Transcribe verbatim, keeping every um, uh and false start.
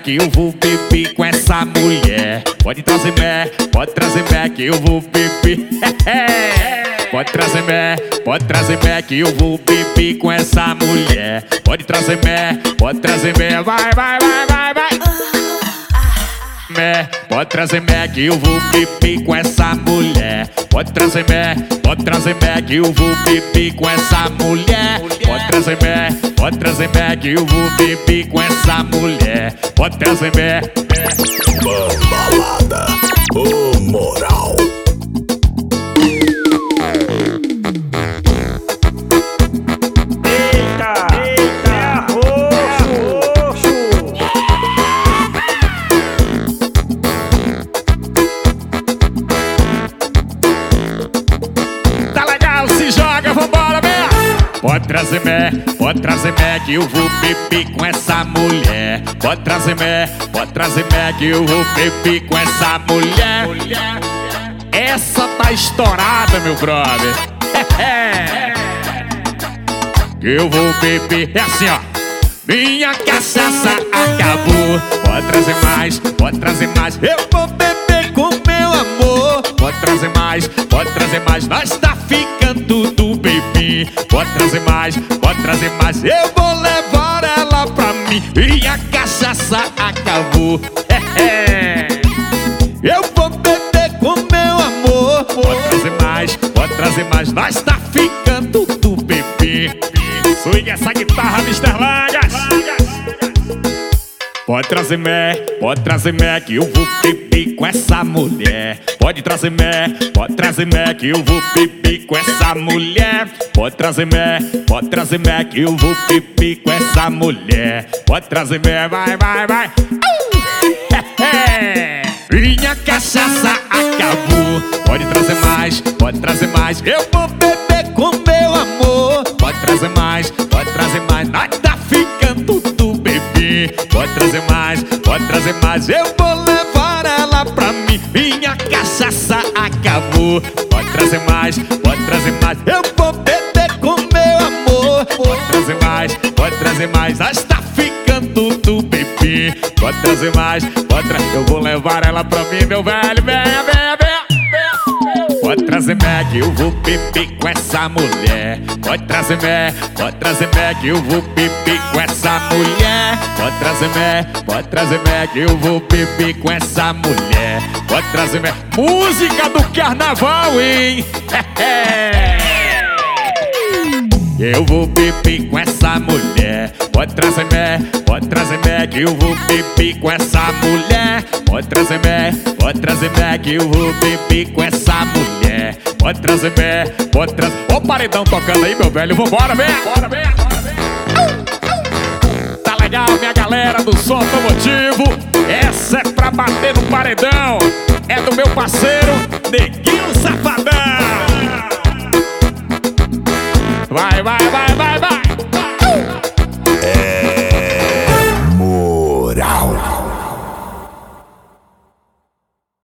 que eu vou beber com essa mulher. Pode trazer mé, pode trazer mé que eu vou beber. Pode trazer mé, pode trazer mé que eu vou beber com essa mulher. Pode trazer mé, pode trazer mé, vai, vai, vai, vai, vai. Mé, pode trazer mé que eu vou beber com essa mulher. Pode trazer mé, pode trazer mé que eu vou beber com essa mulher. Pode trazer mé, pode trazer mé que eu vou beber com essa mulher. Pode trazer mé. Balada, o moral. Pode trazer mé, pode trazer mé que eu vou beber com essa mulher. Pode trazer mé, pode trazer mé que eu vou beber com essa mulher. Essa tá estourada, meu brother. Eu vou beber, é assim ó. Minha cachaça acabou. Pode trazer mais, pode trazer mais. Eu vou beber com meu amor. Pode trazer mais, pode trazer mais. Nós tá ficando tudo bebê. Pode trazer mais, pode trazer mais. Eu vou levar ela pra mim. Minha cachaça acabou. Eu vou beber com meu amor. Pode trazer mais, pode trazer mais. Nós tá ficando tudo bebê. Swing essa guitarra, mister Langas. Pode trazer mé, pode trazer mé que eu vou beber com essa mulher. Pode trazer mé, pode trazer mé que eu vou beber com essa mulher. Pode trazer mé, pode trazer mé que eu vou beber com essa mulher. Pode trazer mé, vai, vai, vai. Minha cachaça acabou. Pode trazer mais, pode trazer mais. Eu vou beber com meu amor. Pode trazer mais, pode trazer mais. Nós tá ficando tudo bebê. Pode trazer mais, pode trazer mais. Eu vou levar ela pra mim. Minha cachaça acabou. Pode trazer mais, pode trazer mais. Eu vou beber com meu amor. Pode trazer mais, pode trazer mais. Nós tá ficando tudo bebê. Pode trazer mais, pode trazer. Eu vou levar ela pra mim, meu velho. Venha, venha, venha. Pode trazer mé que eu vou beber com essa mulher. Pode trazer mé, pode trazer mé que eu vou beber com essa mulher. Pode trazer mé, pode trazer mé que eu vou beber com essa mulher. Pode trazer mé. Música do carnaval, hein? Eu vou beber com essa mulher. Pode trazer mé, pode trazer mé que eu vou beber com essa mulher. Pode trazer mé, pode trazer mé que eu vou beber com essa mulher. Pode trazer mé, pode trazer. Ó o paredão tocando aí, meu velho. Vambora, vem. Bora, vem. Tá legal, minha galera do som automotivo. Essa é pra bater no paredão. É do meu parceiro Neguinho Safadão. Vai, vai, vai, vai, vai.